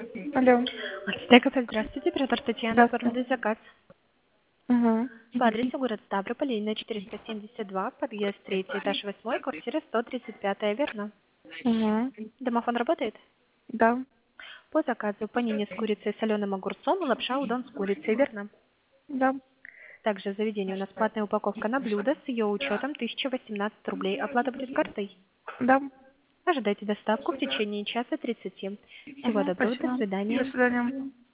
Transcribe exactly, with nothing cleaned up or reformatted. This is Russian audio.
Алло. Стеков, здравствуйте, оператор Татьяна, Здравствуйте. оформляю заказ. Угу. По адресу город Ставрополь, линия четыреста семьдесят два, подъезд третий, этаж восьмой, квартира сто тридцать пять, верно? Угу. Домофон работает? Да. По заказу панини с курицей и соленым огурцом и лапша удон с курицей, верно? Да. Также в заведении у нас платная упаковка на блюдо с ее учетом тысяча восемнадцать рублей. Оплата будет картой. Да. Ожидайте доставку в течение часа тридцати. Всего Угу. доброго, до Спасибо. До свидания. свидания.